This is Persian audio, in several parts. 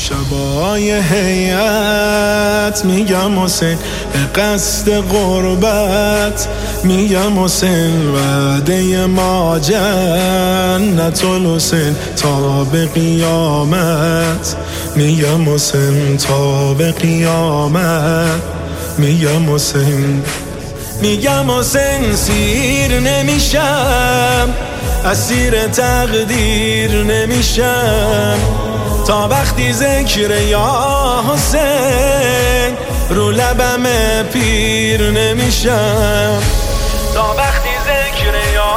شبای هیئت میگم حسین به قصد غربت، میگم حسین وعده ما جنت الحسین تا به قیامت، میگم حسین تا به قیامت، میگم حسین، میگم حسین سیر نمیشم، اسیر تقدیر نمیشم، تا وقتی ذکر یا حسین رو لبم پیر نمیشم، تا وقتی ذکر یا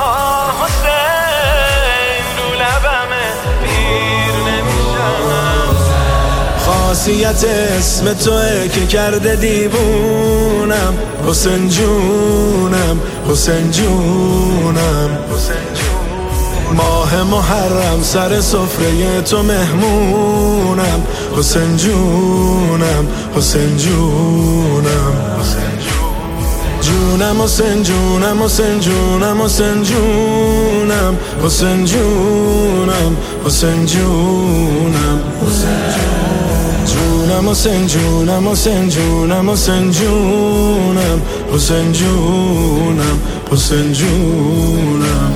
حسین رو لبم پیر نمیشم. خاصیت اسم توئه که کرده دیوونم، حسین جونم، حسین جونم، حسین جونم. ماه محرم سر سفره تو مهمونم، حسین جونم، حسین جونم، جونم، حسین جونم، حسین جونم، حسین جونم، حسین جونم، حسین جونم، جونم، حسین جونم، حسین جونم، حسین جونم، حسین جونم، حسین جونم.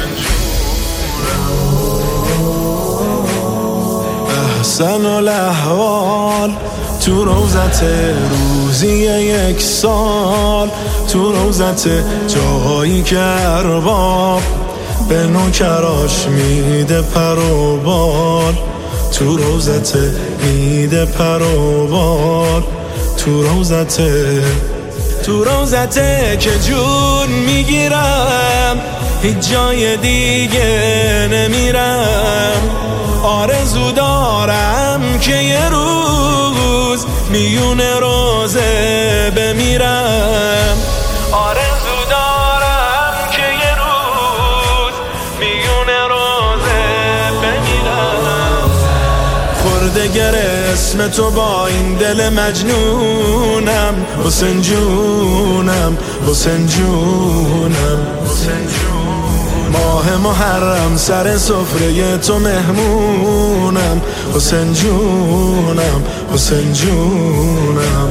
احسن الاحوال تو روزت روزی یک سال، تو روزت جایی که ارباب به نوکراش میده پر و بال، تو روزت میده پر و بال، تو روزت، تو روزت که جون میگیرم هیچ جای دیگه نمیرم، آرزو دارم که یه روز میون روزه بمیرم، آرزو دارم که یه روز میون روزه بمیرم. خورده گر اسم تو با این دل مجنونم، حسین جونم، حسین جونم، حسین جونم. ماه محرم سر سفره تو مهمونم، حسین جونم، حسین جونم،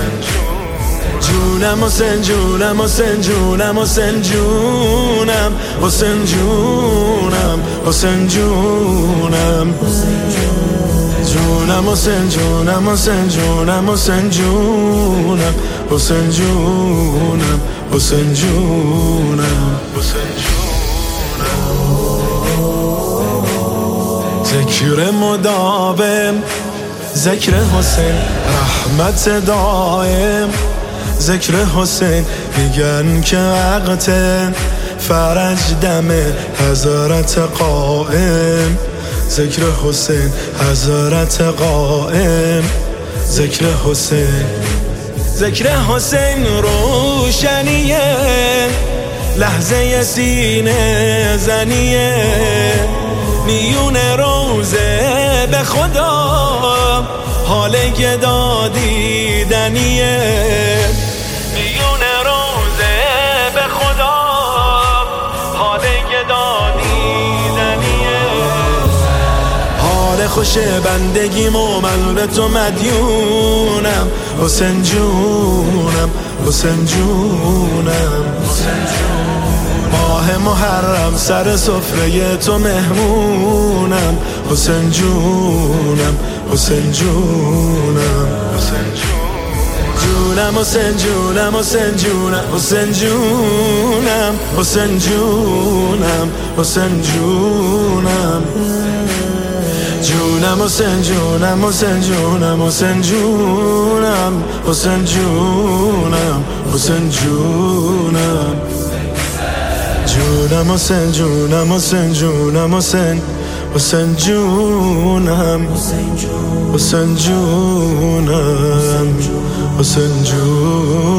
جونم، حسین جونم، حسین جونم، حسین جونم، حسین جونم، حسین جونم، جونم، حسین جونم، حسین جونم، حسین جونم، حسین جونم، حسین جونم، حسین جونم. ذکر مداوم، ذکر حسین رحمت دائم، ذکر حسین میگن که وقت فرج دم حضرت قائم، ذکر حسین حضرت قائم، ذکر حسین، ذکر حسین روشنیه، لحظه سینه زنیه، میون روزه به خدا حال گدا دیدنیه، میون روزه به خدا حال گدا دیدنیه. حال خوش بندگیم و من به تو مدیونم، حسین جونم، حسین جونم، حسین جونم. ماه محرم سر سفره تو مهمونم، حسین جونم، حسین جونم، حسین جونم، حسین جونم، حسین جونم، حسین جونم، حسین جونم، حسین جونم، جونم، حسین جونم، حسین جونم، حسین جونم، حسین جونم، حسین جونم، جونم، حسین جونم، حسین جونم، حسین، حسین جونم، حسین جونم، حسین جونم.